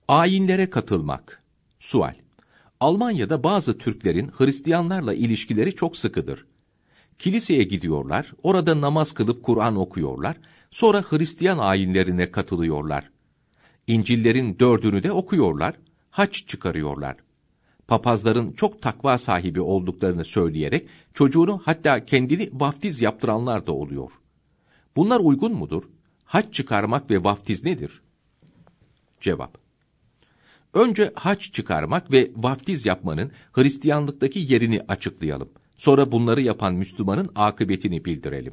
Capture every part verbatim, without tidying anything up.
Ayinlere katılmak. Sual: Almanya'da bazı Türklerin Hristiyanlarla ilişkileri çok sıkıdır. Kiliseye gidiyorlar, orada namaz kılıp Kur'an okuyorlar, sonra Hristiyan ayinlerine katılıyorlar. İncil'lerin dördünü de okuyorlar, haç çıkarıyorlar. Papazların çok takva sahibi olduklarını söyleyerek çocuğunu, hatta kendini vaftiz yaptıranlar da oluyor. Bunlar uygun mudur? Haç çıkarmak ve vaftiz nedir? Cevap: Önce haç çıkarmak ve vaftiz yapmanın Hristiyanlıktaki yerini açıklayalım. Sonra bunları yapan Müslümanın akıbetini bildirelim.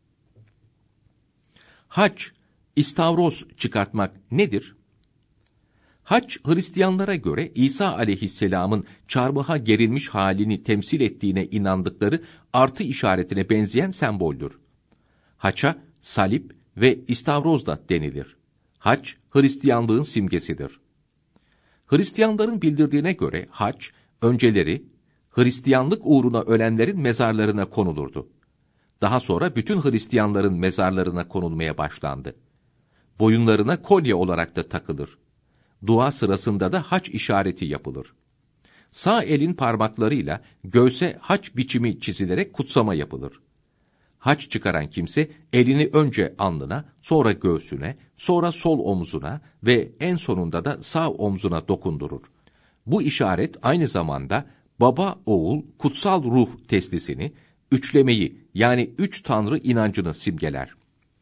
Haç, istavroz çıkartmak nedir? Haç, Hristiyanlara göre İsa aleyhisselamın çarmıha gerilmiş halini temsil ettiğine inandıkları artı işaretine benzeyen semboldür. Haça, salip ve istavroz da denilir. Haç, Hristiyanlığın simgesidir. Hristiyanların bildirdiğine göre haç, önceleri Hristiyanlık uğruna ölenlerin mezarlarına konulurdu. Daha sonra bütün Hristiyanların mezarlarına konulmaya başlandı. Boyunlarına kolye olarak da takılır. Dua sırasında da haç işareti yapılır. Sağ elin parmaklarıyla göğse haç biçimi çizilerek kutsama yapılır. Haç çıkaran kimse elini önce alnına, sonra göğsüne, sonra sol omzuna ve en sonunda da sağ omzuna dokundurur. Bu işaret aynı zamanda baba, oğul, kutsal ruh teslisini, üçlemeyi yani üç tanrı inancını simgeler.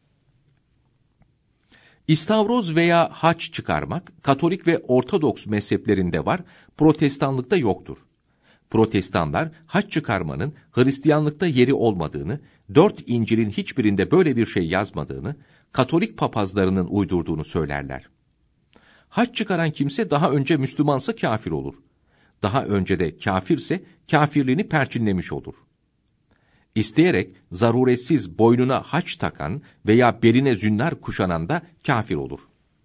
İstavroz veya haç çıkarmak, Katolik ve Ortodoks mezheplerinde var, Protestanlıkta yoktur. Protestanlar, haç çıkarmanın Hristiyanlıkta yeri olmadığını, dört İncil'in hiçbirinde böyle bir şey yazmadığını, Katolik papazlarının uydurduğunu söylerler. Haç çıkaran kimse daha önce Müslümansa kafir olur. Daha önce de kafirse kafirliğini perçinlemiş olur. İsteyerek zaruretsiz boynuna haç takan veya beline zünnar kuşanan da kafir olur.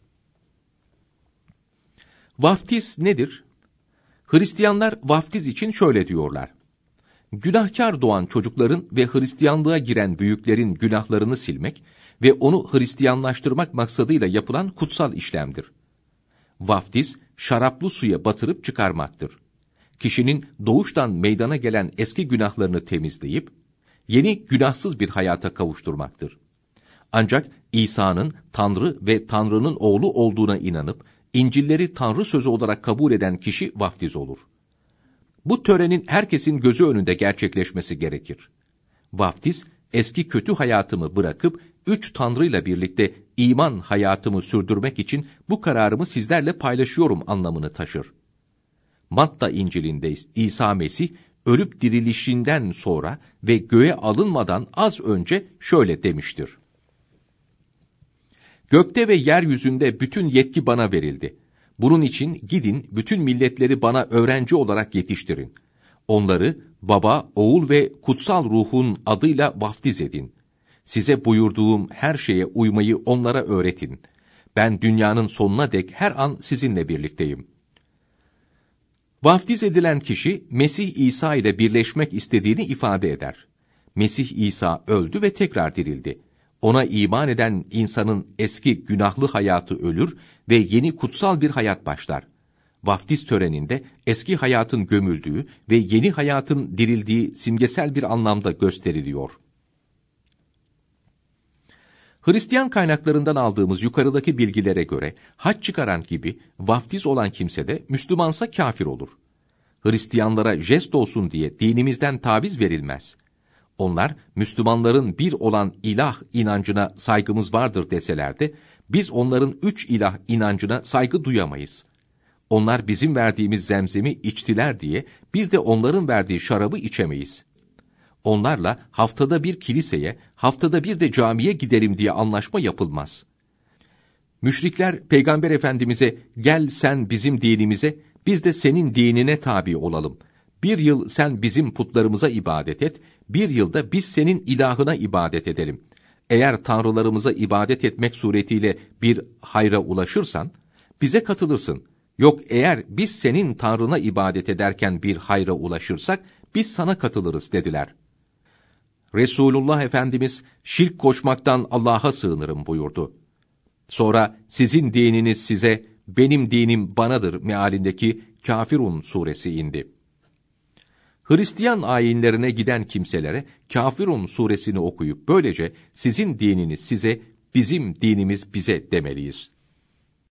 Vaftiz nedir? Hristiyanlar vaftiz için şöyle diyorlar: Günahkar doğan çocukların ve Hristiyanlığa giren büyüklerin günahlarını silmek ve onu Hristiyanlaştırmak maksadıyla yapılan kutsal işlemdir. Vaftiz, şaraplı suya batırıp çıkarmaktır. Kişinin doğuştan meydana gelen eski günahlarını temizleyip, yeni günahsız bir hayata kavuşturmaktır. Ancak İsa'nın Tanrı ve Tanrı'nın oğlu olduğuna inanıp, İncil'leri Tanrı sözü olarak kabul eden kişi vaftiz olur. Bu törenin herkesin gözü önünde gerçekleşmesi gerekir. Vaftiz, eski kötü hayatımı bırakıp, üç Tanrı'yla birlikte iman hayatımı sürdürmek için bu kararımı sizlerle paylaşıyorum anlamını taşır. Matta İncil'inde İsa Mesih, ölüp dirilişinden sonra ve göğe alınmadan az önce şöyle demiştir: Gökte ve yeryüzünde bütün yetki bana verildi. Bunun için gidin bütün milletleri bana öğrenci olarak yetiştirin. Onları Baba, Oğul ve Kutsal Ruh'un adıyla vaftiz edin. Size buyurduğum her şeye uymayı onlara öğretin. Ben dünyanın sonuna dek her an sizinle birlikteyim. Vaftiz edilen kişi Mesih İsa ile birleşmek istediğini ifade eder. Mesih İsa öldü ve tekrar dirildi. Ona iman eden insanın eski günahlı hayatı ölür ve yeni kutsal bir hayat başlar. Vaftiz töreninde eski hayatın gömüldüğü ve yeni hayatın dirildiği simgesel bir anlamda gösteriliyor. Hristiyan kaynaklarından aldığımız yukarıdaki bilgilere göre haç çıkaran gibi vaftiz olan kimse de Müslümansa kafir olur. Hristiyanlara jest olsun diye dinimizden taviz verilmez. Onlar Müslümanların bir olan ilah inancına saygımız vardır deseler de biz onların üç ilah inancına saygı duyamayız. Onlar bizim verdiğimiz zemzemi içtiler diye biz de onların verdiği şarabı içemeyiz. Onlarla haftada bir kiliseye, haftada bir de camiye gidelim diye anlaşma yapılmaz. Müşrikler Peygamber Efendimiz'e gel sen bizim dinimize, biz de senin dinine tabi olalım. Bir yıl sen bizim putlarımıza ibadet et, bir yılda biz senin ilahına ibadet edelim. Eğer tanrılarımıza ibadet etmek suretiyle bir hayra ulaşırsan, bize katılırsın. Yok eğer biz senin tanrına ibadet ederken bir hayra ulaşırsak, biz sana katılırız dediler. Resulullah Efendimiz, şirk koşmaktan Allah'a sığınırım buyurdu. Sonra sizin dininiz size, benim dinim banadır mealindeki Kafirun suresi indi. Hristiyan ayinlerine giden kimselere Kafirun suresini okuyup böylece sizin dininiz size, bizim dinimiz bize demeliyiz.